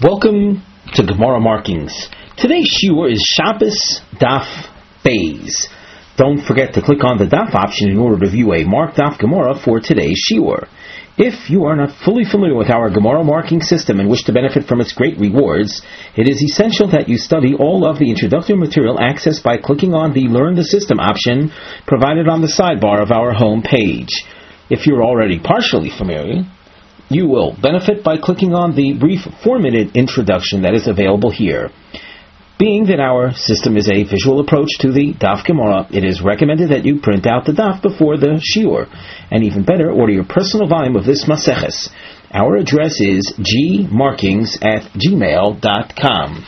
Welcome to Gemara Markings. Today's shiur is Shabbos Daf Beis. Don't forget to click on the Daf option in order to view a marked Daf Gemara for today's shiur. If you are not fully familiar with our Gemara marking system and wish to benefit from its great rewards, it is essential that you study all of the introductory material accessed by clicking on the Learn the System option provided on the sidebar of our home page. If you're already partially familiar, you will benefit by clicking on the brief 4-minute introduction that is available here. Being that our system is a visual approach to the Daf Gemara, it is recommended that you print out the Daf before the shiur, and even better, order your personal volume of this Maseches. Our address is gmarkings@gmail.com.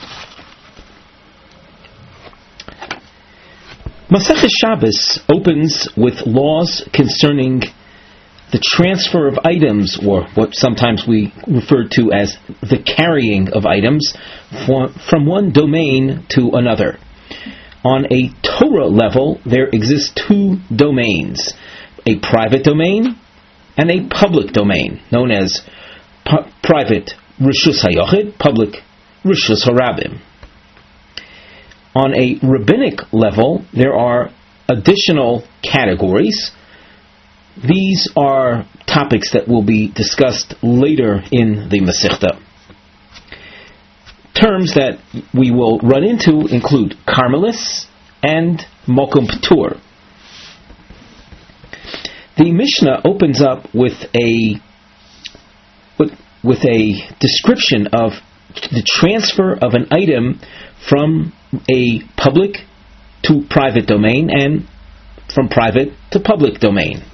Maseches Shabbos opens with laws concerning the transfer of items, or what sometimes we refer to as the carrying of items, from one domain to another. On a Torah level, there exist two domains, a private domain and a public domain, known as private Rishus HaYochid, public Rishus HaRabim. On a rabbinic level, there are additional categories. These are topics that will be discussed later in the Masechta. Terms that we will run into include Karmelis and Mokum Ptur. The Mishnah opens up with a description of the transfer of an item from a public to private domain and from private to public domain.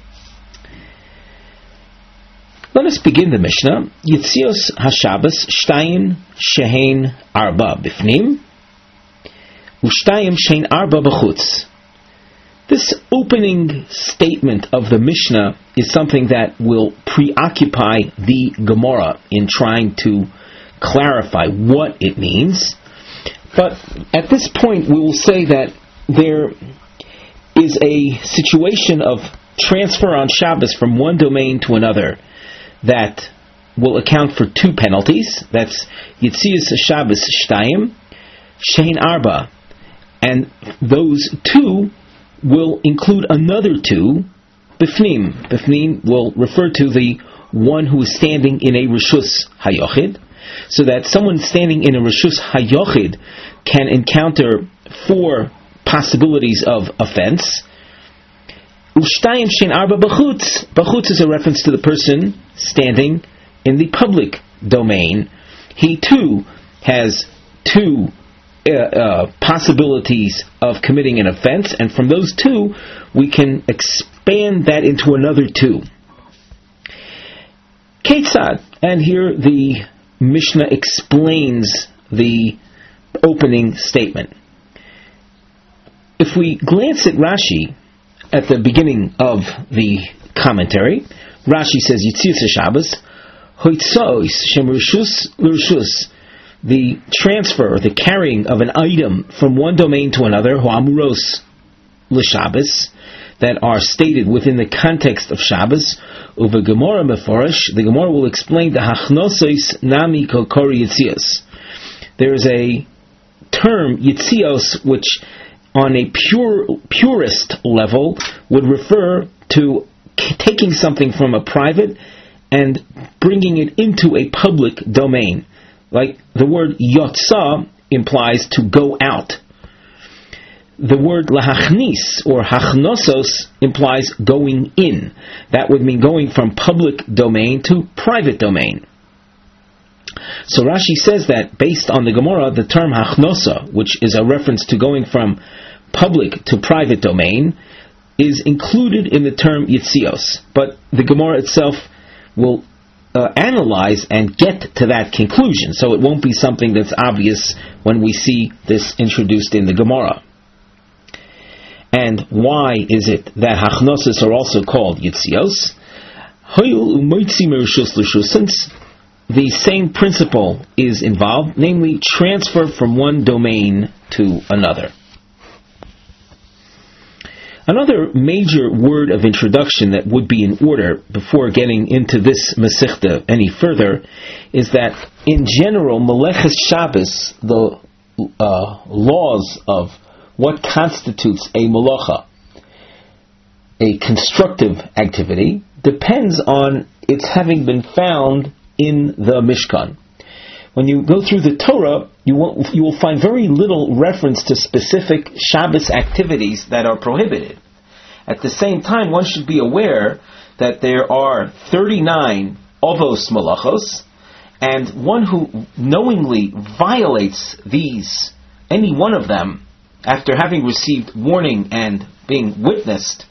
Let us begin the Mishnah. Yitzios HaShabbos Shtayim Shehein Arba Bifnim Ushtayim Shehein Arba B'chutz. This opening statement of the Mishnah is something that will preoccupy the Gemara in trying to clarify what it means. But at this point we will say that there is a situation of transfer on Shabbos from one domain to another that will account for two penalties. That's Yitzias Shabbos Shtayim, Shein Arba. And those two will include another two, Bifnim. Bifnim will refer to the one who is standing in a Rishus HaYochid, so that someone standing in a Rishus HaYochid can encounter four possibilities of offense. Ushtayim shein arba b'chutz. B'chutz is a reference to the person standing in the public domain. He too has two possibilities of committing an offense, and from those two we can expand that into another two. Ketzad, and here the Mishnah explains the opening statement. If we glance at Rashi, at the beginning of the commentary, Rashi says, Yitzias HaShabbos, Hoitzois Shem Rishus L'Rishus, the transfer, the carrying of an item from one domain to another, Ho'amuros L'Shabbos, that are stated within the context of Shabbos, Uva Gemara Meforish, the Gemara will explain the Hachnosois Nami Kokori Yitzios. There is a term, Yitzios, which on a purist level would refer to taking something from a private and bringing it into a public domain. Like the word yotza implies to go out. The word lahachnis or hachnosos implies going in. That would mean going from public domain to private domain. So Rashi says that based on the Gemara, the term hachnosa, which is a reference to going from public to private domain, is included in the term Yitzios. But the Gemara itself will analyze and get to that conclusion, so it won't be something that's obvious when we see this introduced in the Gemara. And why is it that hachnosos are also called Yitzios? Since the same principle is involved, namely transfer from one domain to another. Another major word of introduction that would be in order before getting into this Masechta any further is that in general, Meleches Shabbos, the laws of what constitutes a melacha, a constructive activity, depends on its having been found in the Mishkan. When you go through the Torah, you will find very little reference to specific Shabbos activities that are prohibited. At the same time, one should be aware that there are 39 Avos Malachos, and one who knowingly violates any one of them, after having received warning and being witnessed,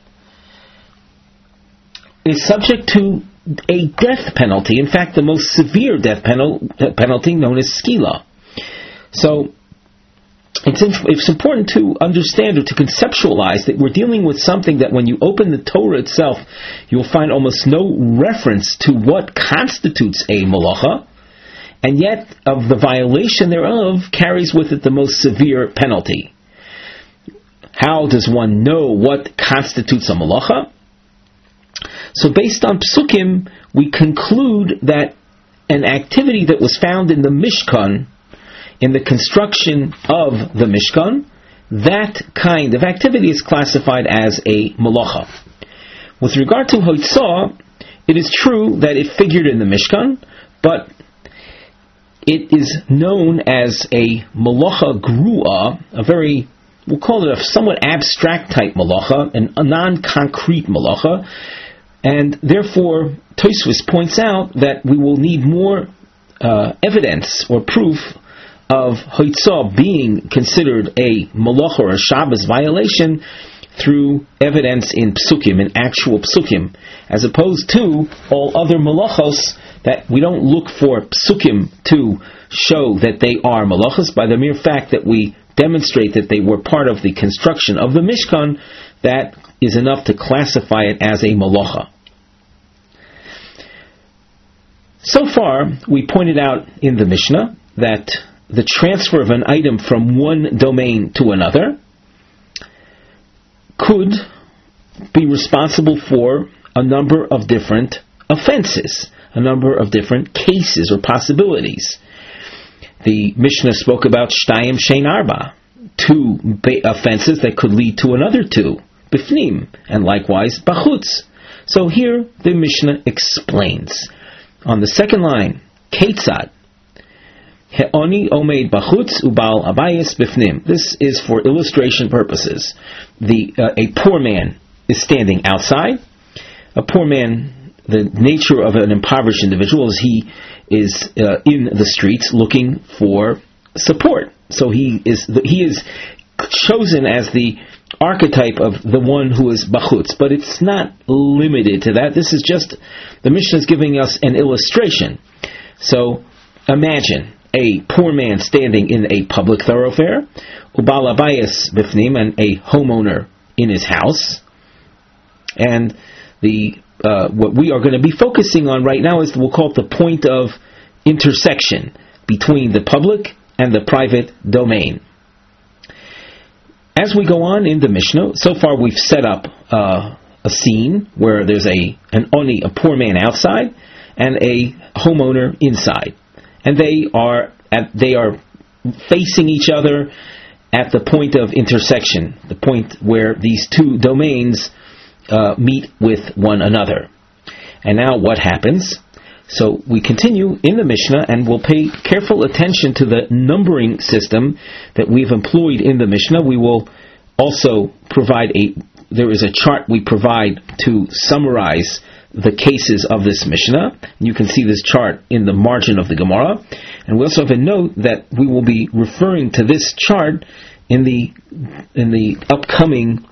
is subject to a death penalty. In fact, the most severe death penalty known as skila. So, it's important to understand or to conceptualize that we're dealing with something that when you open the Torah itself, you'll find almost no reference to what constitutes a malacha, and yet of the violation thereof carries with it the most severe penalty. How does one know what constitutes a malacha? So based on Psukim, we conclude that an activity that was found in the Mishkan, in the construction of the Mishkan, that kind of activity is classified as a malacha. With regard to Hoitzah, it is true that it figured in the Mishkan, but it is known as a malacha grua, we'll call it a somewhat abstract type malacha, a non-concrete malacha, and therefore Tosfos points out that we will need more evidence or proof of Hoitzah being considered a malacha or a Shabbos violation through evidence in Psukim, in actual Psukim, as opposed to all other malachos that we don't look for Psukim to show that they are malachos. By the mere fact that we demonstrate that they were part of the construction of the Mishkan, that is enough to classify it as a malacha. So far, we pointed out in the Mishnah that the transfer of an item from one domain to another could be responsible for a number of different offenses, a number of different cases or possibilities. The Mishnah spoke about Shtayim Shein Arba, two offenses that could lead to another two, Bifnim, and likewise Bachutz. So here the Mishnah explains. On the second line, Ketzad, He'oni omeid bachutz ubal abayis bifnim. This is for illustration purposes. A poor man is standing outside. A poor man, the nature of an impoverished individual is he is in the streets looking for support. So he is chosen as the archetype of the one who is bachutz, but it's not limited to that. This is just, the Mishnah is giving us an illustration. So imagine a poor man standing in a public thoroughfare, ubal abayis bifnim, and a homeowner in his house. And what we are going to be focusing on right now is, we'll call it the point of intersection between the public and the private domain. As we go on in the Mishnah, so far we've set up a scene where there's an oni, a poor man outside, and a homeowner inside. And they are facing each other at the point of intersection, the point where these two domains meet with one another. And now what happens? So we continue in the Mishnah, and we'll pay careful attention to the numbering system that we've employed in the Mishnah. We will also provide there is a chart we provide to summarize the cases of this Mishnah. You can see this chart in the margin of the Gemara. And we also have a note that we will be referring to this chart in the upcoming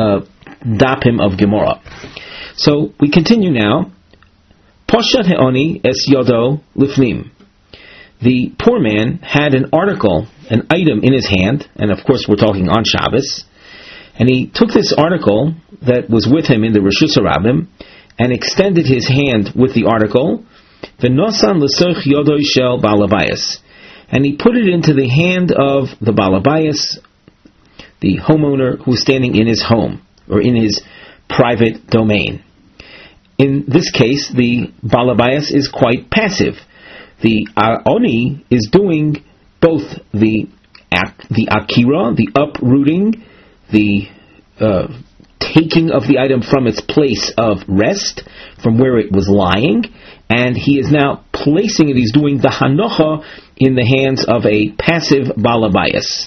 dapim of Gemara. So we continue now. Poshat he'oni es yodo lifnim. The poor man had an article, an item in his hand, and of course we're talking on Shabbos, and he took this article that was with him in the Reshus HaRabim and extended his hand with the article, v'nosan l'soch yodo shel Baal Habayis, and he put it into the hand of the Baal Habayis, the homeowner who was standing in his home. or in his private domain. In this case, the balabayas is quite passive. The oni is doing both the akira, the uprooting, the taking of the item from its place of rest, from where it was lying, and he is now placing it, he's doing the hanocha in the hands of a passive balabayas.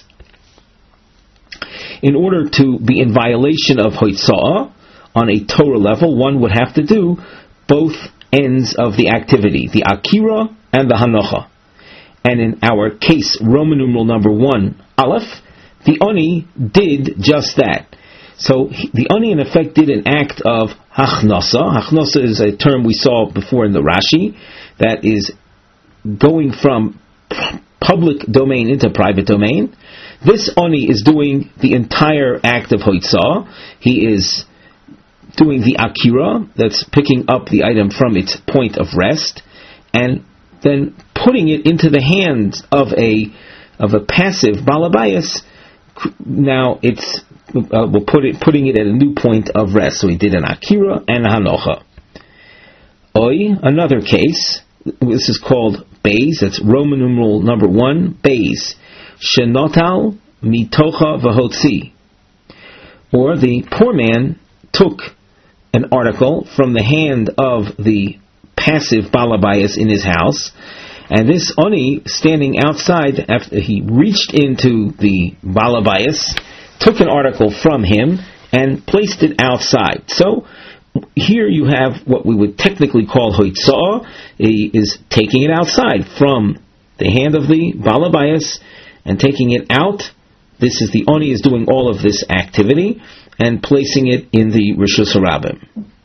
In order to be in violation of hoitzah, on a Torah level, one would have to do both ends of the activity, the akira and the hanocha. And in our case, Roman numeral number 1, Aleph, the oni did just that. So the oni in effect did an act of hachnasa. Hachnasa is a term we saw before in the Rashi, that is going from public domain into private domain. This oni is doing the entire act of hoitzah. He is doing the akira, that's picking up the item from its point of rest, and then putting it into the hands of a passive balabayas. Now it's putting it at a new point of rest. So he did an akira and a hanocha. Another case. This is called beis. That's Roman numeral number 1, beis. Shenotal mitocha v'hotzi. Or the poor man took an article from the hand of the passive balabayas in his house, and this oni standing outside, after he reached into the balabayas, took an article from him and placed it outside. So here you have what we would technically call hoitzah. He is taking it outside from the hand of the balabayas and taking it out. This is the oni is doing all of this activity and placing it in the Rishus HaRabim.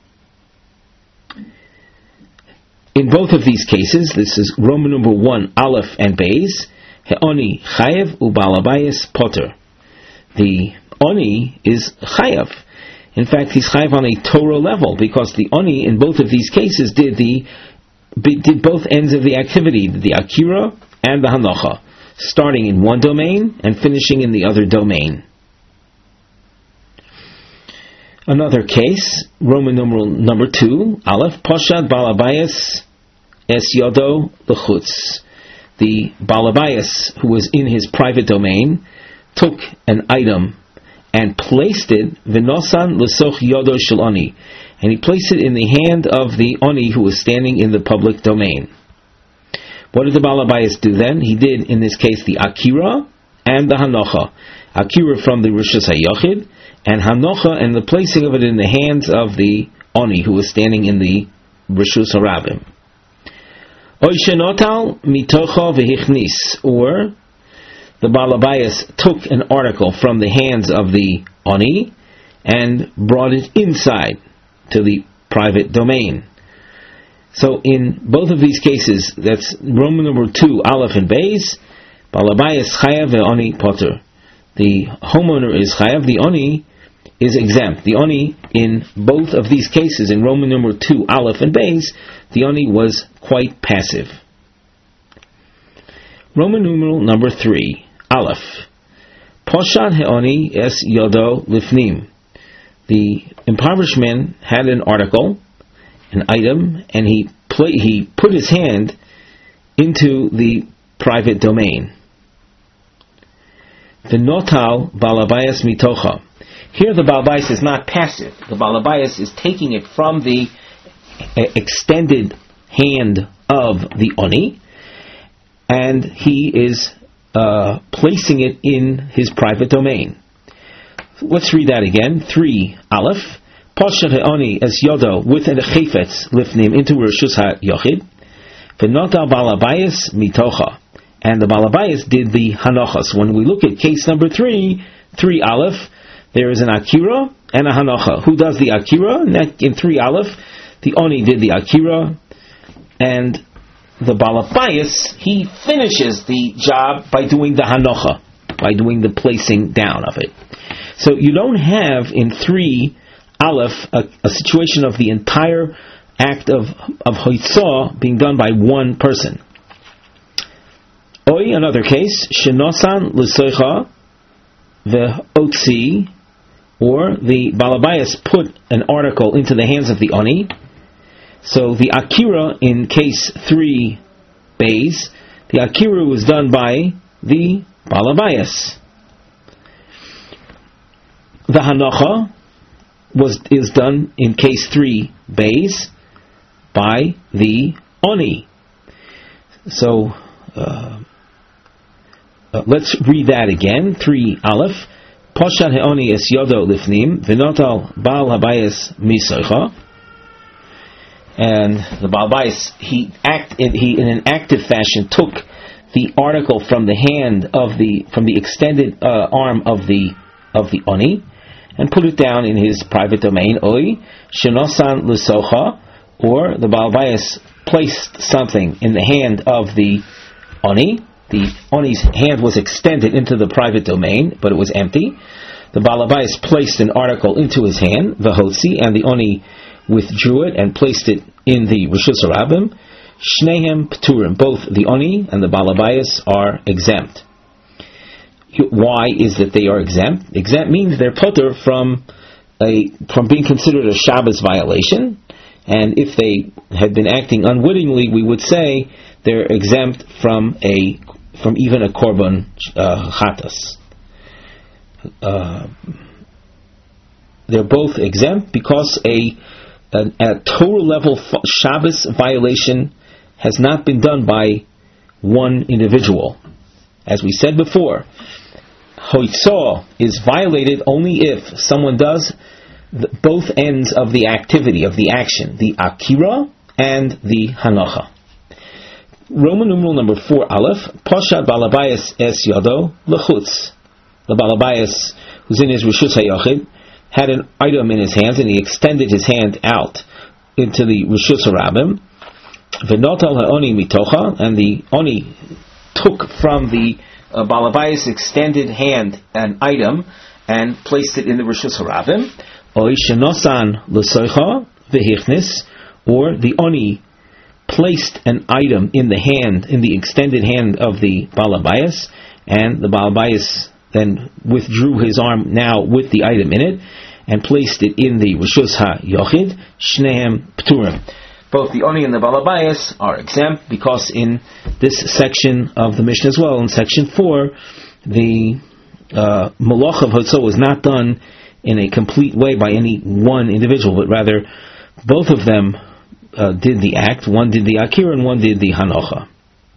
In both of these cases, this is Roman number 1, Aleph and beis, He'oni chayev ubalabayas poter. The oni is chayev. In fact, he's chayev on a Torah level, because the oni in both of these cases did both ends of the activity, the akira and the hanocha, starting in one domain and finishing in the other domain. Another case, Roman numeral number 2, Aleph, Poshad balabayas es yodo l'chutz. The balabayas, who was in his private domain, took an item and placed it, v'nosan l'soch yodo shel oni, and he placed it in the hand of the oni who was standing in the public domain. What did the balabayas do then? He did, in this case, the akira and the hanocha. Akira from the Rishus HaYochid, and hanocha and the placing of it in the hands of the oni who was standing in the Rishus HaRabim. Oishenotal mitocha v'hichnis, or the balabayas took an article from the hands of the oni and brought it inside to the private domain. So in both of these cases, that's Roman number 2, Aleph and beis, balabayas chayav ve'oni poter. The homeowner is chayav, the oni is exempt. The oni in both of these cases, in Roman number 2, Aleph and beis, the oni was quite passive. Roman numeral number 3, Aleph. Poshad he'oni es yodo lifnim. The impoverished man had an article, an item, and he put his hand into the private domain. V'notal balabayas mitocha. Here the balabayas is not passive. The balabayas is taking it from the extended hand of the oni, and he is placing it in his private domain. Let's read that again. 3, Aleph. Posher he'oni es yodo with a chayfetz lifnim into Rishus HaYochid. V'notal balabayas mitocha. And the balabayas did the hanochas. When we look at case number 3 Aleph, there is an akira and a hanocha. Who does the akira? In 3 Aleph, the oni did the akira, and the balabayas, he finishes the job by doing the hanocha, by doing the placing down of it. So you don't have in 3 Aleph a situation of the entire act of hoitzah being done by one person. Another case, shenosan l'soicha ve'otzi or the Balabayas put an article into the hands of the Oni. So the Akira in case 3 Bays, the Akira was done by the Balabayas. The Hanocha is done in case 3 Bays by the Oni. So let's read that again. 3 Aleph. Poshat he'oni es yodo lifnim v'notal Baal Habayis misocha. And the Baal Habayis, he in an active fashion took the article from the hand of the extended arm of the Oni and put it down in his private domain. Oi shenosan l'socha, or the Baal Habayis placed something in the hand of the Oni. The Oni's hand was extended into the private domain, but it was empty. The Baal Habayis placed an article into his hand, the Hotzi, and the Oni withdrew it and placed it in the Rishus HaRabim. Shnehem Pturim, both the Oni and the Baal Habayis are exempt. Why is that they are exempt? Exempt means they're putter from being considered a Shabbos violation, and if they had been acting unwittingly, we would say they're exempt from even a korban chatas. They're both exempt because a total level Shabbos violation has not been done by one individual. As we said before, hoitzah is violated only if someone does both ends of the activity, of the action, the akira and the hanacha. Roman numeral number 4 Aleph, Poshat Baal Habayis es yado lechutz. The Baal Habayis, who's in his Rishus HaYachid, had an item in his hands, and he extended his hand out into the Rishus HaRabim. V'notal ha'oni mitocha, and the Oni took from the Baal Habayis' extended hand an item and placed it in the Rishus HaRabim. Oy shenosan l'soicha v'hichnis, or the Oni placed an item in the extended hand of the Baal Habayis, and the Baal Habayis then withdrew his arm now with the item in it and placed it in the Rishus HaYachid. Shnehem Pturim. Both the Oni and the Baal Habayis are exempt because in this section of the Mishnah as well, in section 4, the Malach of Hotzah was not done in a complete way by any one individual, but rather both of them did the act. One did the Akira and one did the Hanocha.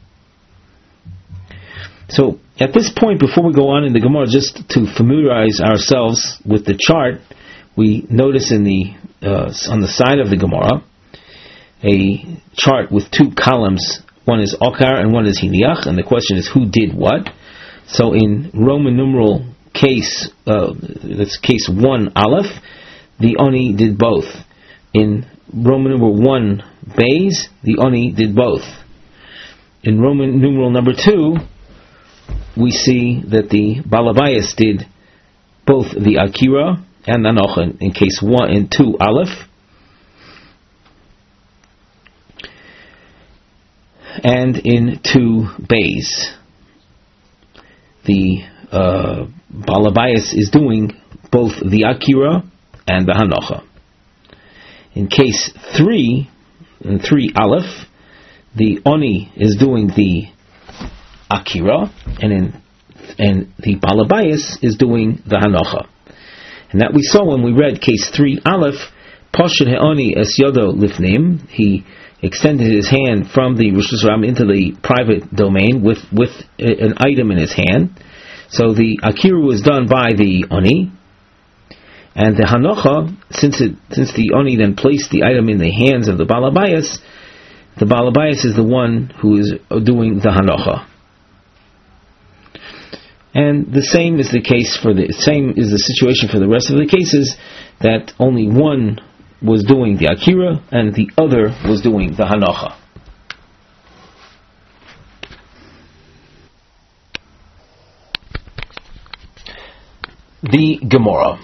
So at this point, before we go on in the Gemara, just to familiarize ourselves with the chart, we notice in the on the side of the Gemara a chart with 2 columns. One is Okar and one is Hiniach, and the question is who did what. So in Roman numeral case, that's case 1 Aleph, the Oni did both. In Roman numeral 1 Bays, the Oni did both. In Roman numeral number 2, we see that the Baal Habayis did both the Akira and the Hanocha in case 1 and 2 Aleph. And in 2 Bays, the Baal Habayis is doing both the Akira and the Hanocha. In case 3, in 3 Aleph, the Oni is doing the Akira, and the Baal Habayis is doing the Hanocha. And that we saw when we read case 3 Aleph, Poshet He'oni es yodo lifnim, he extended his hand from the Rishus HaRabim into the private domain with an item in his hand. So the Akira was done by the Oni, and the Hanocha, since the Oni then placed the item in the hands of the Baal Habayis, the Baal Habayis is the one who is doing the Hanocha. And the same is the situation for the rest of the cases, that only one was doing the Akira and the other was doing the Hanocha. The Gemara.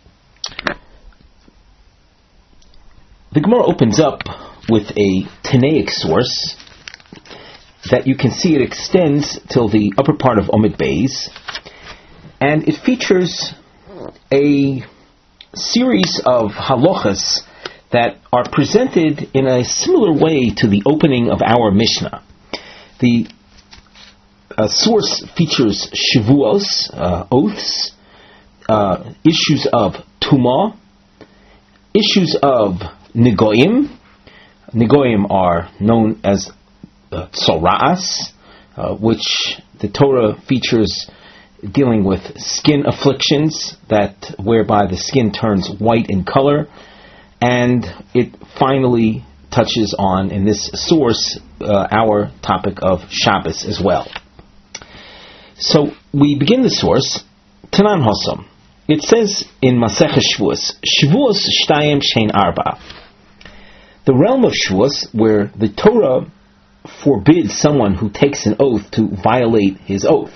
The Gemara opens up with a Tanaic source that you can see it extends till the upper part of Omid Beis, and it features a series of halachas that are presented in a similar way to the opening of our Mishnah. The source features shavuos, oaths, issues of tumah, issues of negoim. Negoim are known as tzora'as, which the Torah features dealing with skin afflictions, that whereby the skin turns white in color, and it finally touches on, in this source, our topic of Shabbos as well. So we begin the source, Tanan Hosam. It says in Masechah Shavuos, Shavuos Shtayim Shein Arba. The realm of Shavuos, where the Torah forbids someone who takes an oath to violate his oath.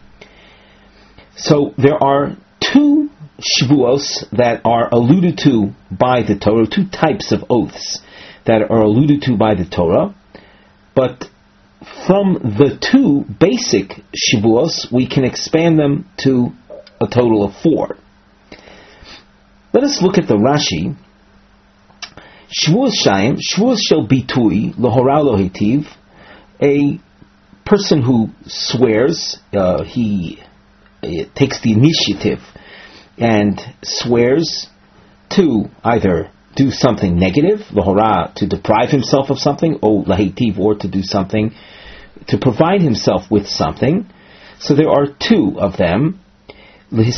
So there are two Shavuos that are alluded to by the Torah, two types of oaths that are alluded to by the Torah, but from the two basic Shavuos, we can expand them to a total of 4. Let us look at the Rashi. Shavuos Shayim, Shavuos Shel Bitui, Lohora Lo Hitiv, a person who swears, he takes the initiative and swears to either do something negative, Lohora, to deprive himself of something, or Lahitiv, or to do something, to provide himself with something. So there are 2 of them. For in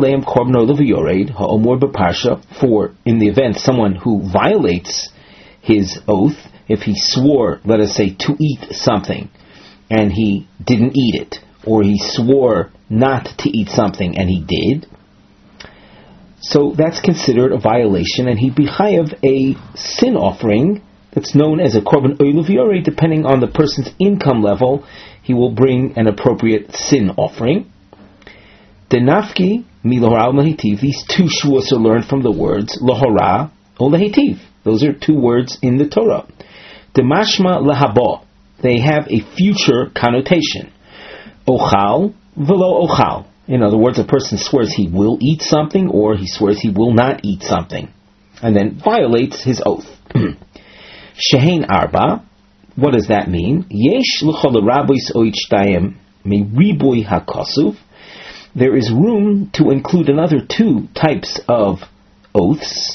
the event someone who violates his oath, if he swore, let us say, to eat something, and he didn't eat it, or he swore not to eat something and he did, so that's considered a violation, and he'd be chayav a sin offering that's known as a korban oilu v'yorei. Depending on the person's income level, he will bring an appropriate sin offering. Denafki mi lohora lahitiv. These 2 shuos are learned from the words lohora or lahitiv. Those are 2 words in the Torah. Demashma lahabo. They have a future connotation. Ochal velo ochal. In other words, a person swears he will eat something, or he swears he will not eat something, and then violates his oath. Shehein arba. What does that mean? Yesh l'chol rabbis oichtayim me riboy hakasuv. There is room to include another 2 types of oaths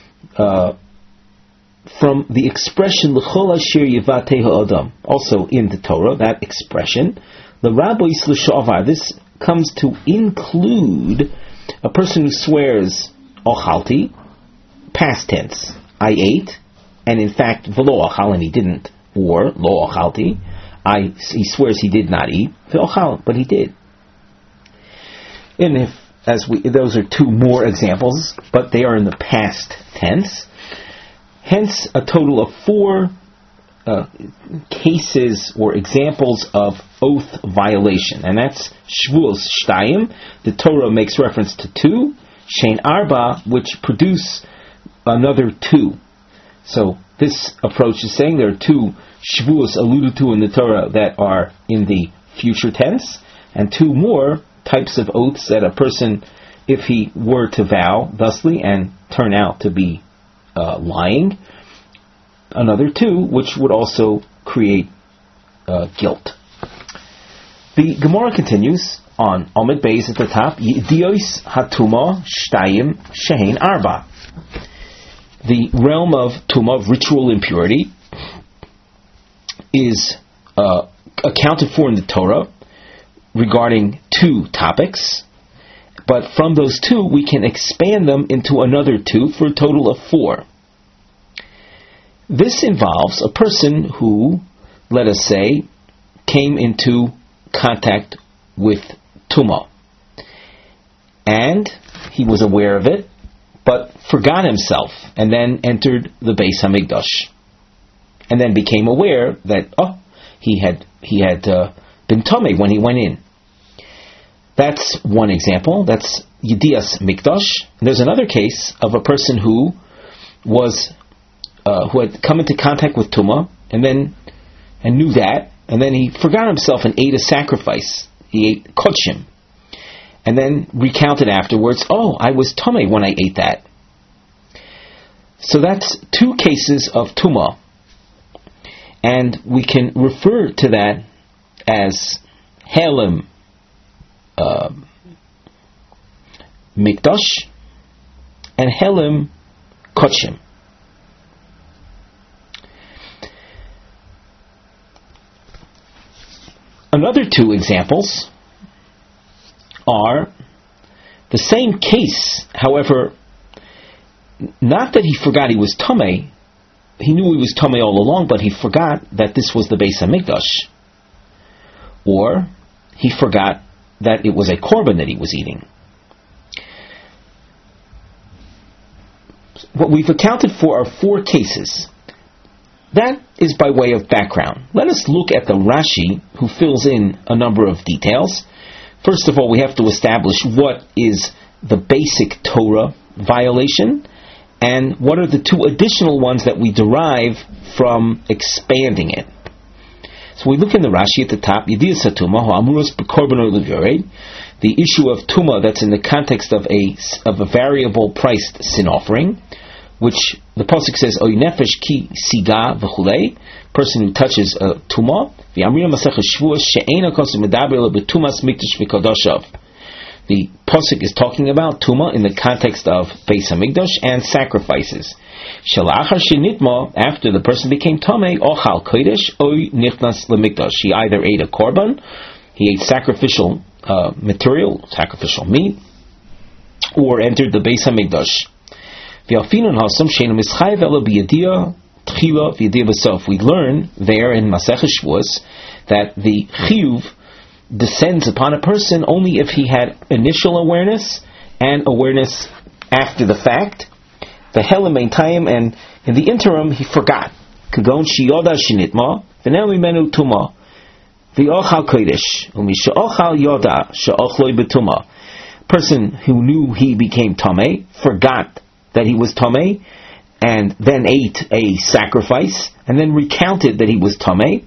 from the expression l'chol asher yivatei ha'adam, also in the Torah, that expression. L'rabbis l'shavar. This comes to include a person who swears ochalti, past tense, I ate, and in fact v'lo ochal, and he didn't, or lo ochalti, he swears he did not eat, v'ochal, but he did. And those are 2 more examples, but they are in the past tense. Hence, a total of 4 cases or examples of oath violation, and that's Shavuos Shtayim. The Torah makes reference to 2, Shein Arba, which produce another 2. So this approach is saying there are 2 Shavuos alluded to in the Torah that are in the future tense, and 2 more types of oaths that a person, if he were to vow thusly and turn out to be lying, another 2 which would also create guilt. The Gemara continues on Omid Beis at the top, Yedios Hatuma Shtayim Shehein Arba. The realm of Tumah, of ritual impurity, is accounted for in the Torah regarding 2 topics, but from those 2 we can expand them into another 2 for a total of 4. This involves a person who, let us say, came into contact with Tumah, and he was aware of it, but forgot himself, and then entered the Beis Hamikdash, and then became aware that he had been Tomei when he went in. That's one example. That's Yedias Mikdash. There's another case of a person who had come into contact with Tumah and knew that, and then he forgot himself and ate a sacrifice. He ate kodshim, and then recounted afterwards, oh, I was tamei when I ate that. So that's two cases of tumah, and we can refer to that as helim mikdash and helim kodshim. Another two examples are the same case, however, not that he forgot he was tamei. He knew he was tamei all along, but he forgot that this was the Beis Hamikdash. Or he forgot that it was a korban that he was eating. What we've accounted for are four cases. That is by way of background. Let us look at the Rashi, who fills in a number of details. First of all, we have to establish what is the basic Torah violation, and what are the two additional ones that we derive from expanding it. So we look in the Rashi at the top, Yediyas HaTumah, Ha'amuros B'korban or L'Yorei, the issue of Tumah that's in the context of a variable priced sin offering, which the pasuk says, Oy nefesh ki siga v'chulei, person who touches a Tumah, V'amrina Masechah Shavuos she'ena kosu medaber lo b'tumas mikdash v'kodoshav. The pasuk is talking about Tumah in the context of Beis Hamikdash and sacrifices. Shalachar shenitma, after the person became tamei, ochal kodesh oy nichnas lemikdash. He either ate a korban, he ate sacrificial material, sacrificial meat, or entered the Beis Hamikdash. We learn there in Masechah Shavuos that the chiyuv descends upon a person only if he had initial awareness and awareness after the fact. The helim ein time, and in the interim he forgot. Kagon shiyoda shinitma v'neu mimenu tuma v'ochal kodesh u'misha'ochal yoda she'ochloi b'tuma. Person who knew he became tamei forgot that he was tamei, and then ate a sacrifice, and then recounted that he was tamei.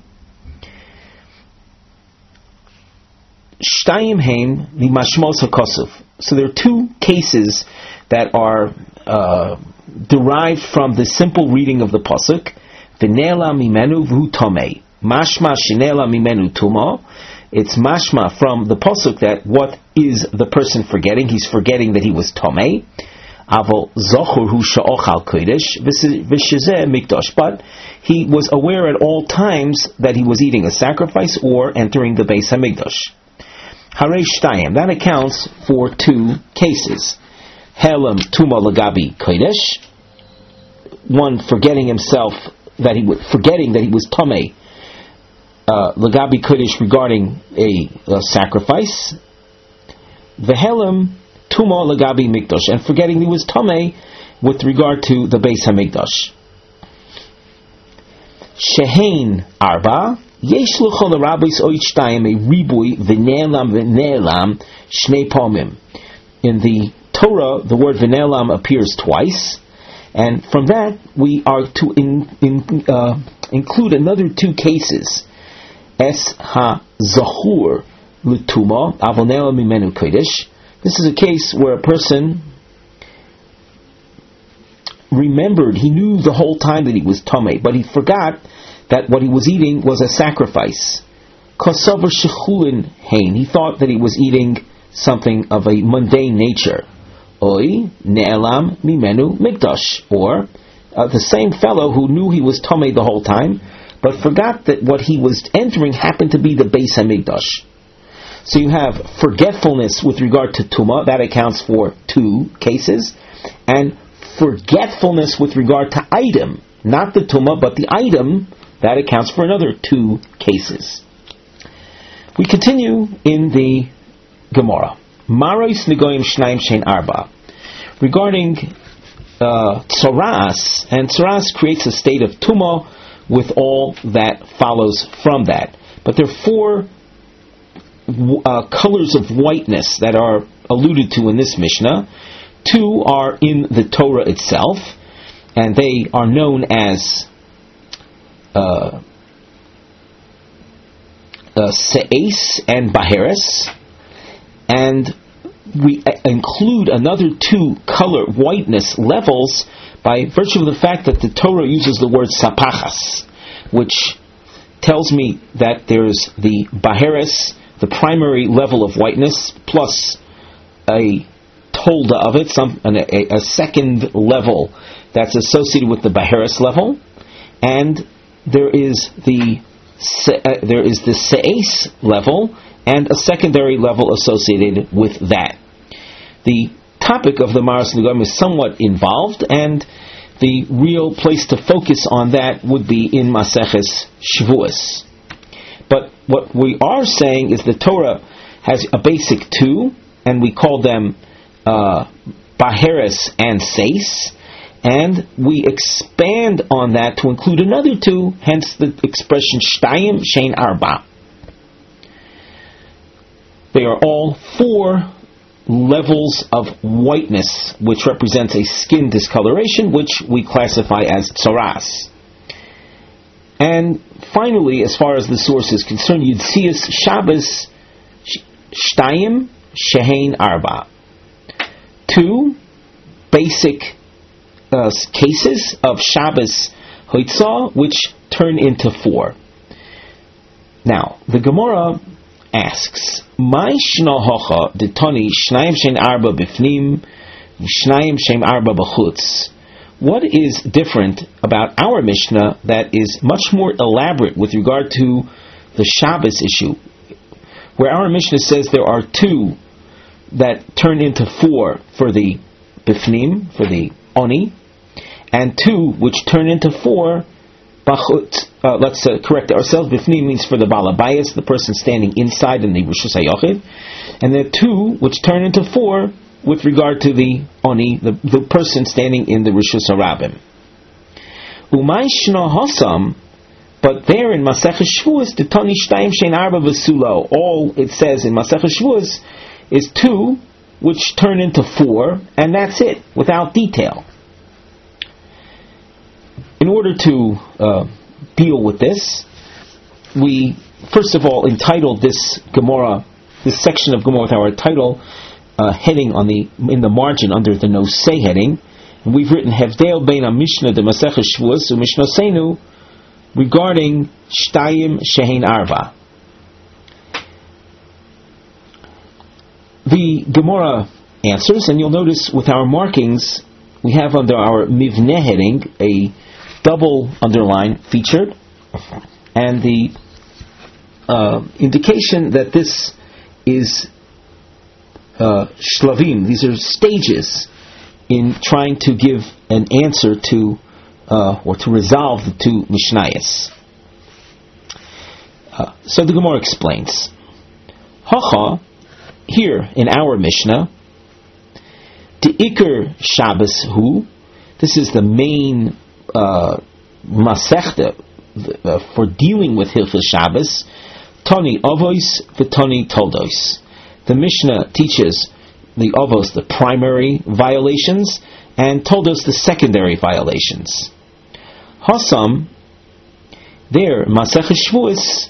Shtayim heim limashmos hakosuf. So there are two cases that are derived from the simple reading of the pasuk. V'ne'ela mimenu v'hu tamei. Mashma shenela mimenu tuma. It's mashma from the pasuk that what is the person forgetting? He's forgetting that he was tamei. Aval zochur hu sha'ochal kodesh v'shezeh mikdash. But he was aware at all times that he was eating a sacrifice or entering the Beis Hamikdash. Harei shtayim. That accounts for two cases. Helam tuma lagabi kodesh. One forgetting himself that he was tamei lagabi kodesh regarding a sacrifice. Vehelam tuma lagabi mikdash, and forgetting he was tamei with regard to the Beis Hamikdash. Shehein arba yesh l'chol rabbis oit shtayim a ribui v'ne'elam shnei palmim. In the Torah, the word v'ne'elam appears twice, and from that we are to include another two cases. Es ha zachur l'tuma avol ne'elam mimenu kodesh. This is a case where a person remembered, he knew the whole time that he was tamei, but he forgot that what he was eating was a sacrifice. Kosover shechulin hein. He thought that he was eating something of a mundane nature. Oi ne'elam mimenu mikdash. Or the same fellow who knew he was tamei the whole time, but forgot that what he was entering happened to be the Beis Hamikdash. So you have forgetfulness with regard to Tumah, that accounts for two cases, and forgetfulness with regard to item, not the Tumah, but the item, that accounts for another two cases. We continue in the Gemara. Maros negoyim shnaim shein arba. Regarding tzaras, and tzaras creates a state of Tumah with all that follows from that. But there are four colors of whiteness that are alluded to in this Mishnah. Two are in the Torah itself, and they are known as Se'es and Baheres. And we include another two color whiteness levels by virtue of the fact that the Torah uses the word sapachas, which tells me that there's the baheres, the primary level of whiteness, plus a tolda of it, a second level that's associated with the baheres level, and there is the se'es level and a secondary level associated with that. The topic of the Maras Nigam is somewhat involved, and the real place to focus on that would be in Maseches Shavuos. But what we are saying is the Torah has a basic two, and we call them Baheres and Seis, and we expand on that to include another two, hence the expression Shtayim Shein Arba. They are all four levels of whiteness, which represents a skin discoloration, which we classify as tzoras. And finally, as far as the source is concerned, Yitzias Shabbos Shtayim Shehein Arba. Two basic cases of Shabbos Hoitzah, which turn into four. Now, the Gemara asks, "My shna hocha detoni shnayim shein arba bifnim, shnayim shein arba b'chutz." What is different about our Mishnah that is much more elaborate with regard to the Shabbos issue, where our Mishnah says there are two that turn into four for the bifnim, for the oni, and two which turn into four bachut. Let's correct ourselves. Bifnim means for the balabayas, the person standing inside in the Rishus HaYochid, and there are two which turn into four with regard to the oni, the person standing in the Rishus HaRabim. Umay shna hasam, but there in Masechah Shavuos, the Tani Shtayim Shein Arba V'Sulo, all it says in Masechah Shavuos is two which turn into four, and that's it, without detail. In order to deal with this, we first of all entitled this Gemara, this section of Gemara, with our title heading in the margin under the Nosei heading, and we've written Hevdel Bein Mishnah de Masechah Shavuos u'Mishnaseinu regarding Shtayim Shehein Arba. The Gemara answers, and you'll notice with our markings we have under our Mivneh heading a double underline featured, and the indication that this is shlavim, these are stages in trying to give an answer to or to resolve the two Mishnayos. So the Gemara explains, Hacha, here in our Mishnah, the Iker Shabbos Hu, this is the main Masechta for dealing with Hilchos Shabbos, Tani Avos v'Tani Toldos. The Mishnah teaches the Avos, the primary violations, and Toldos, the secondary violations. Hasam, there, Masechah Shavuos,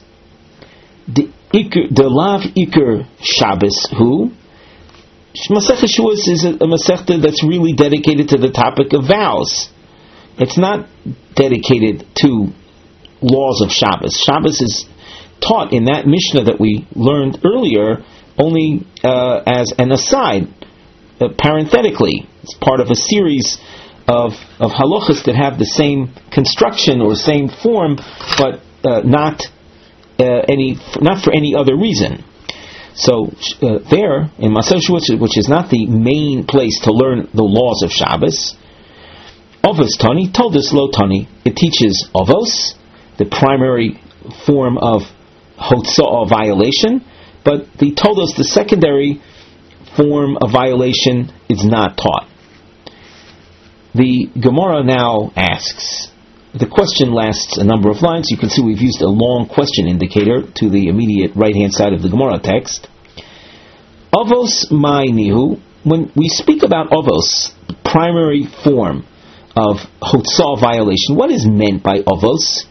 the Lav Iker Shabbos Hu, Masechah Shavuos is a Masechta that's really dedicated to the topic of vows. It's not dedicated to laws of Shabbos. Shabbos is taught in that Mishnah that we learned earlier only as an aside, parenthetically. It's part of a series of halachas that have the same construction or same form, but not for any other reason. So there in Masechah Shavuos, which is not the main place to learn the laws of Shabbos, Avos Tani told us Lo Tani. It teaches Avos, the primary form of Hotza'ah violation, but the told us the secondary form of violation is not taught. The Gemara now asks, the question lasts a number of lines. You can see we've used a long question indicator to the immediate right-hand side of the Gemara text. Avos mai nihu. When we speak about Avos, the primary form of Hotza'ah violation, what is meant by Avos?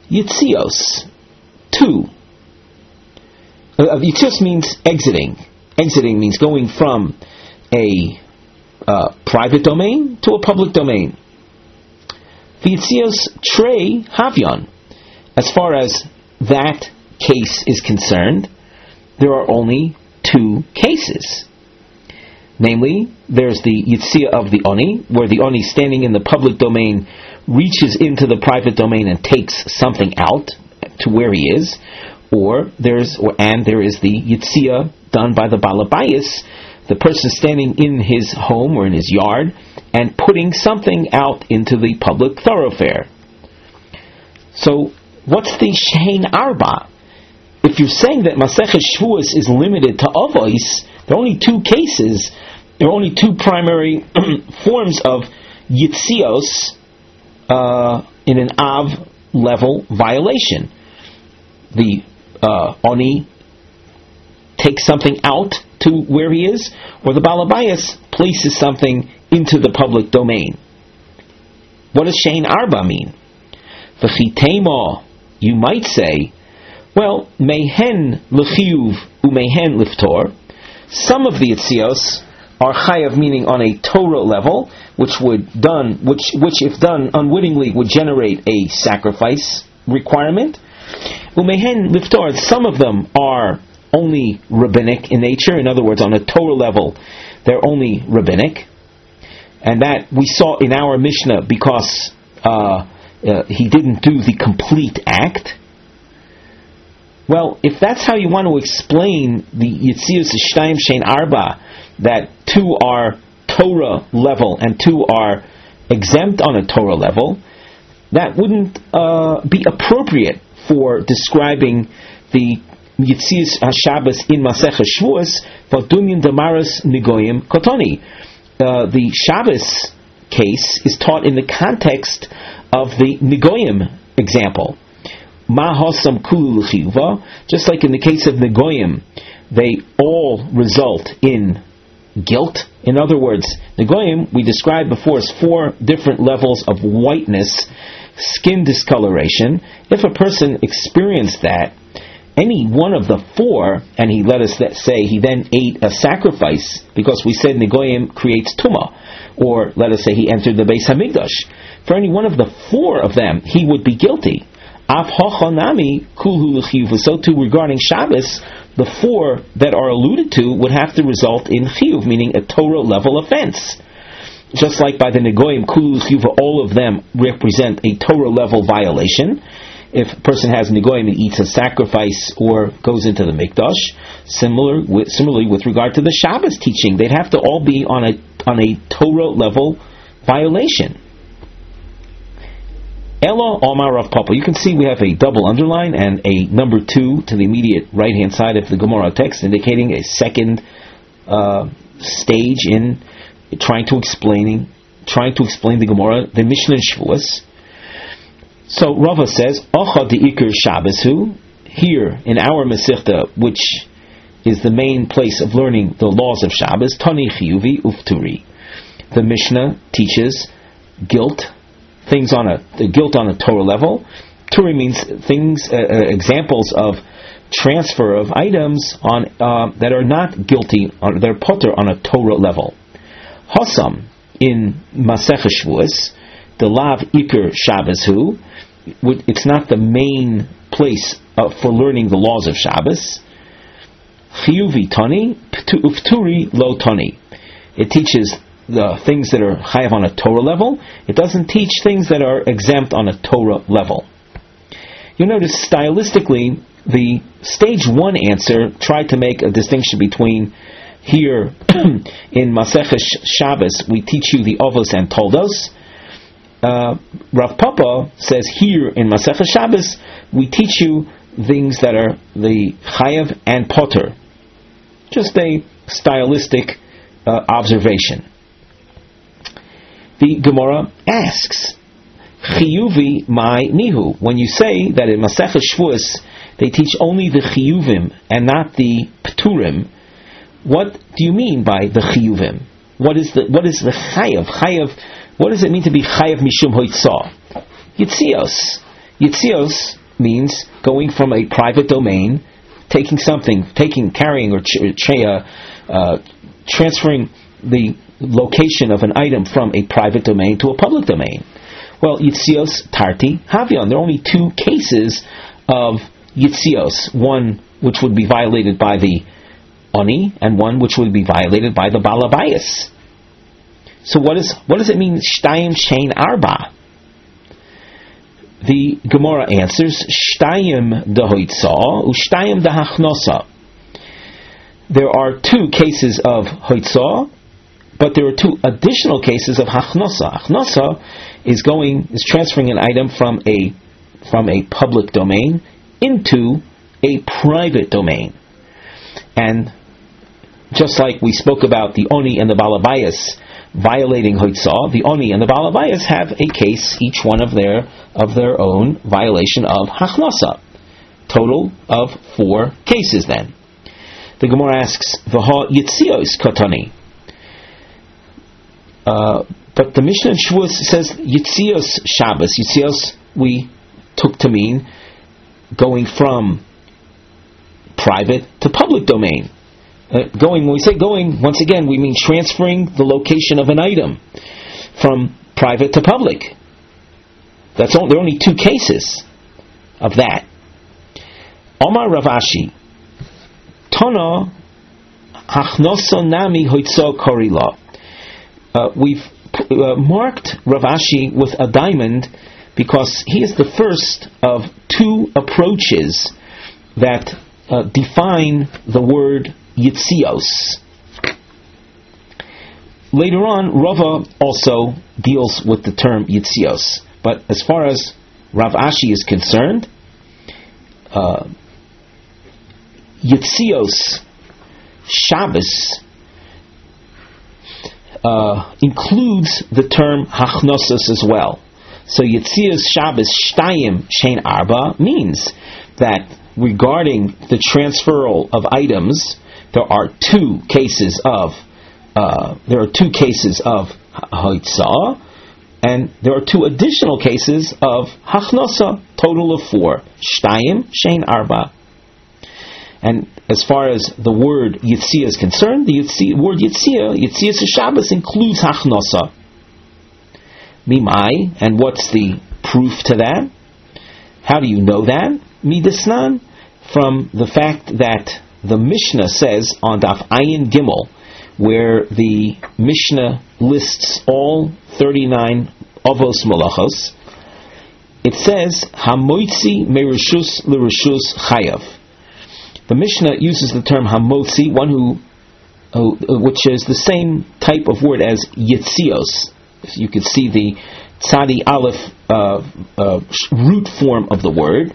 Yitzios. Two. Yitzios means exiting. Exiting means going from a private domain to a public domain. V'yitzios trei havyan. As far as that case is concerned, there are only two cases. Namely, there's the yitzia of the oni, where the oni standing in the public domain reaches into the private domain and takes something out to where he is, there is the yitzia done by the balabayas, the person standing in his home or in his yard and putting something out into the public thoroughfare. So, what's the shein arba? If you're saying that Masechet Shavuos is limited to avos, there are only two cases. There are only two primary forms of yitzios in an av level violation. The oni takes something out to where he is, or the balabayas places something into the public domain. What does shein arba mean? V'chitema, you might say, well, mehen l'chiyuv umehen liftor. Some of the yitzios are chayav, meaning on a Torah level, which if done unwittingly would generate a sacrifice requirement. Umehen liftor, some of them are only rabbinic in nature. In other words, on a Torah level, they're only rabbinic. And that we saw in our Mishnah because he didn't do the complete act. Well, if that's how you want to explain the Yitzius Shtayim Shein Arba, that two are Torah level and two are exempt on a Torah level, that wouldn't be appropriate for describing the Yitzius HaShabbos in Masechet Shavuos, but Dunyan Damaris Nigoyim Kotoni. The Shabbos case is taught in the context of the Nigoyim example. Mahosam kulu l'chiyuva, just like in the case of Negoyim, they all result in guilt. In other words, Negoyim, we described before, as 4 different levels of whiteness, skin discoloration. If a person experienced that, any one of the 4, and he, let us say, he then ate a sacrifice, because we said Negoyim creates Tumah, or let us say he entered the Beis Hamikdash. For any one of the 4 of them, he would be guilty. Af hochanami kulhu l'chiyuv. So too regarding Shabbos, the 4 that are alluded to would have to result in chiyuv, meaning a Torah level offense. Just like by the Negoyim kulhu l'chiyuv, all of them represent a Torah level violation. If a person has Negoyim and eats a sacrifice or goes into the Mikdash, similarly with regard to the Shabbos teaching, they'd have to all be on a Torah level violation. Ela Omar Rav Papa. You can see we have a double underline and a number 2 to the immediate right-hand side of the Gemara text, indicating a second stage in trying to explain the Gemara, the Mishnah in Shavuos. So Rava says, Ocha de'ikr Shabbosu, here in our Masechta, which is the main place of learning the laws of Shabbos, Tani Chiyuvi Ufturi. The Mishnah teaches guilt, the guilt on a Torah level. Turi means things, examples of transfer of items on that are not guilty, they're potter on a Torah level. Hasam in Masechet Shavuos, the lav ikr Shabbosu, it's not the main place for learning the laws of Shabbos. Chiyuvi tani, ufturi lo tani. It teaches the things that are chayav on a Torah level. It doesn't teach things that are exempt on a Torah level. You notice stylistically, the stage 1 answer tried to make a distinction between here in Masechet Shabbos we teach you the Avos and Toldos. Rav Papa says here in Masechet Shabbos we teach you things that are the chayav and potter. Just a stylistic observation. The Gemara asks, Chiyuvi mai nihu. When you say that in Masechet Shavuos they teach only the chiyuvim and not the pturim, what do you mean by the chiyuvim? What is the chayav? Chayav. What does it mean to be chayav mishum hoitzah? Yitzios. Yitzios means going from a private domain taking something, carrying, or transferring the location of an item from a private domain to a public domain. Well, Yitzios Tarti Havion. There are only two cases of Yitzios. One which would be violated by the Oni, and one which would be violated by the Balabayas. So what does it mean, Shtayim Shein Arba? The Gemara answers, Shtayim Dehoitza, Ushtayim Dehachnosa. There are two cases of Hoitza, but there are two additional cases of Hachnosa. Hachnosa is transferring an item from a public domain into a private domain. And just like we spoke about the Oni and the Balabayas violating Hoitza, the Oni and the Balabayas have a case, each one of their own violation of Hachnosa. Total of 4 cases then. The Gemara asks, V'ha Yitzios Katani. But the Mishnah in Shavuos says Yitzios Shabbos. Yitzios we took to mean going from private to public domain. When we say going, once again, we mean transferring the location of an item from private to public. There are only 2 cases of that. Omar Rav Ashi, Tana Hachnosa Nami Hoitza Korila. We've marked Rav Ashi with a diamond because he is the first of 2 approaches that define the word Yitzios. Later on, Rava also deals with the term Yitzios. But as far as Rav Ashi is concerned, Yitzios Shabbos includes the term Hachnosos as well. So Yitzios Shabbos Shtayim Shein Arba means that regarding the transferal of items, there are 2 cases of Hoitza, and there are 2 additional cases of Hachnosa, total of 4. Shtayim Shein Arba. And as far as the word Yitzia is concerned, the word Yitzias Shabbos includes Hachnosa. Mimai, and what's the proof to that? How do you know that? Midasnan, from the fact that the Mishnah says on Daf Ayin Gimel, where the Mishnah lists all 39 Avos Malachos, it says Hamoitzi Merishus Lirishus Chayav. The Mishnah uses the term Hamotzi, one which is the same type of word as Yitzios. You can see the Tzadi Aleph root form of the word.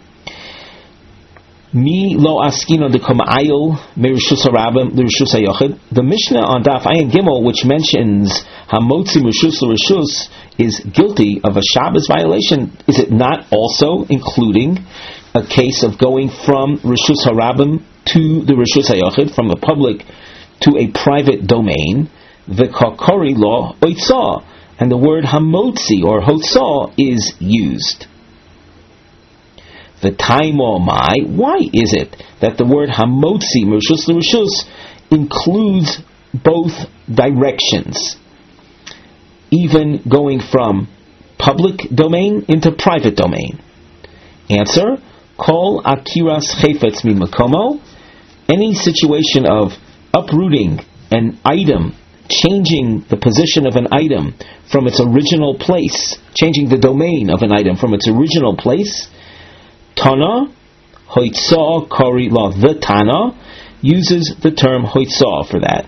Mi lo askino de kama'ayil merishus harabim l'rishus hayochid. The Mishnah on Daf Ayin Gimel, which mentions Hamotzi Merishus l'rishus, is guilty of a Shabbos violation. Is it not also including a case of going from Rishus Harabim to the Rishus Hayochid, from a public to a private domain? The Kakori law oitzah, and the word Hamotzi or Hotzah is used. The Taimo Mai, why is it that the word Hamotzi, Mershus L'Rishus, includes both directions, even going from public domain into private domain? Answer, Kol Akiras Chayfetz Mimakomo, any situation of uprooting an item, changing the position of an item from its original place, changing the domain of an item from its original place, Tana, Hoitza Kori La, the Tana uses the term Hoitza for that.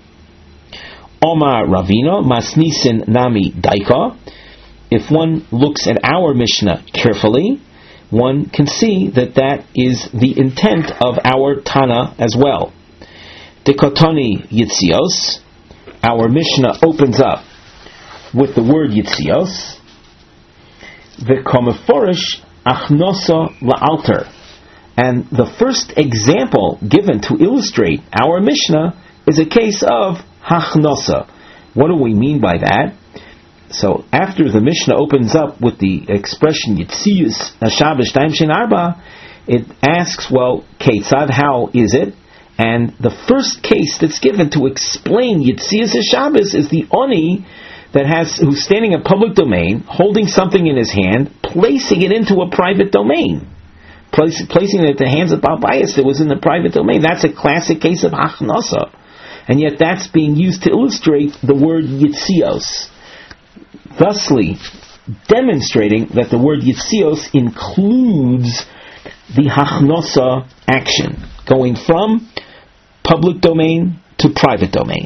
Omar Ravina, Masnisin Nami Daika. If one looks at our Mishnah carefully, one can see that is the intent of our Tana as well. Dekotani Yitzios, our Mishnah opens up with the word Yitzios. The Komeforish Achnosa La'alter. And the first example given to illustrate our Mishnah is a case of Hachnosa. What do we mean by that? So after the Mishnah opens up with the expression Yitzius Shabbos Shtayim Shein Arba, it asks, well, Ketzad, how is it? And the first case that's given to explain Yitzias Shabbos is the Oni who's standing in public domain, holding something in his hand, placing it into a private domain. Placing it at the hands of Balbayas that was in the private domain. That's a classic case of Hachnasa. And yet that's being used to illustrate the word Yitzios. Thusly, demonstrating that the word Yitzios includes the Hachnasa action, going from public domain to private domain.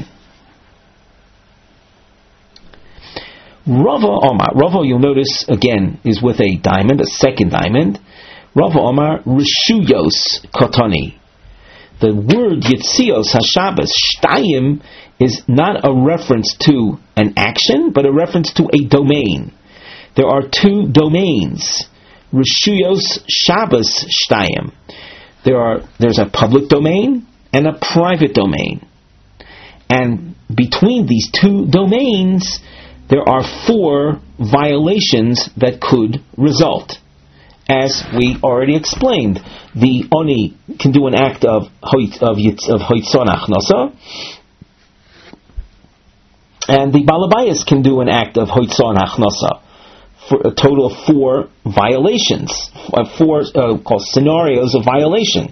Rava Omar. Rava, you'll notice, again, is with a diamond, a second diamond. Rava Omar, Rishuyos Kotani. The word Yitzios HaShabbos, Shtayim, is not a reference to an action, but a reference to a domain. There are two domains. Rishuyos Shabbos Shtayim. There's a public domain and a private domain. And between these two domains, there are 4 violations that could result. As we already explained, the Oni can do an act of Hoitzon Achnasa, and the Balabayas can do an act of Hoitzon Achnasa, for a total of 4 violations, 4 called scenarios of violation.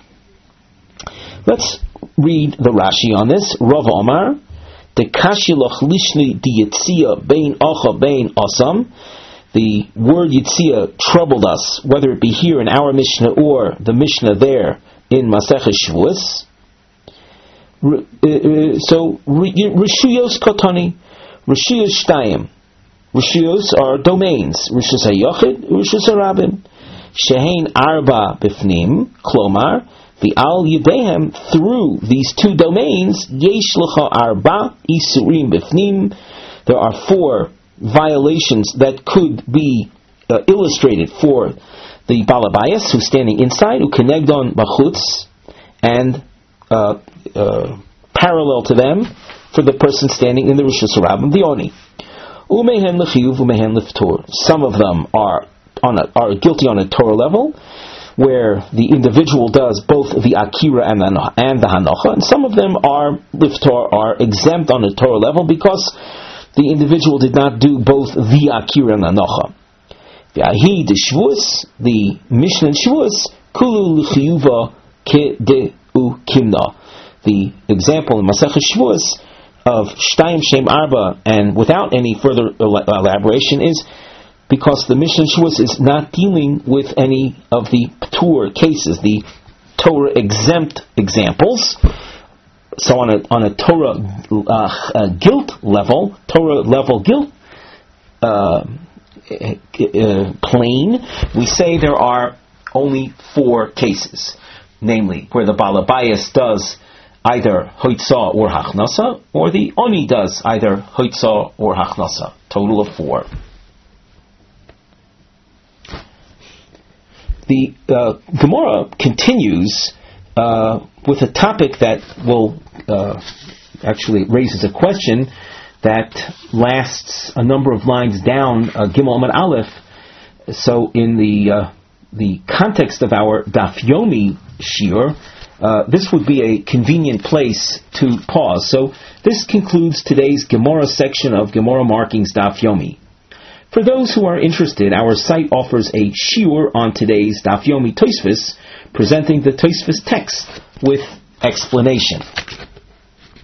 Let's read the Rashi on this. Rav Omar, the Kashiloch Lishni di Yitzia Bein Ocha Bein Osam. The word Yitzia troubled us, whether it be here in our Mishnah or the Mishnah there in Masechah Shavuos. So Rishuyos Kotani, Rishuyos Shtayim. Rishuyos are domains. Rishus HaYochid, Rishus HaRabim. Shehein Arba Bifnim, Klomar, the Al Yedehem, through these 2 domains, Yesh L'cha Arba Isurim Bifnim. There are 4 violations that could be illustrated for the Balabayas who's standing inside, who Kenegdon Bachutz, and parallel to them for the person standing in the Rishus HaRabim, the Oni. Umehen l'chiyuv, umehen l'ftur. Some of them are guilty on a Torah level, where the individual does both the Akira and the Hanocha, and some of them are exempt on a Torah level because the individual did not do both the Akira and the Hanocha. V'ahi de Shavuos, the Mishnah in Shavuos, kulu l'chiyuva ke de u kimna. The example in Masechah Shavuos of Shtayim Shem Arba, and without any further elaboration, is because the Mishnah Shavuos is not dealing with any of the Ptur cases, the Torah exempt examples. So on a Torah guilt level, plane, we say there are only 4 cases, namely where the Balabayas does either Hoitzah or Hachnasa, or the Oni does either Hoitzah or Hachnasa. Total of 4. The Gemara continues with a topic that will actually raises a question that lasts a number of lines down Gimel Amud Aleph. So in the context of our Daf Yomi Shiur, this would be a convenient place to pause. So this concludes today's Gemara section of Gemara Markings Daf Yomi. For those who are interested, our site offers a shiur on today's Daf Yomi Tosfos, presenting the Tosfos text with explanation.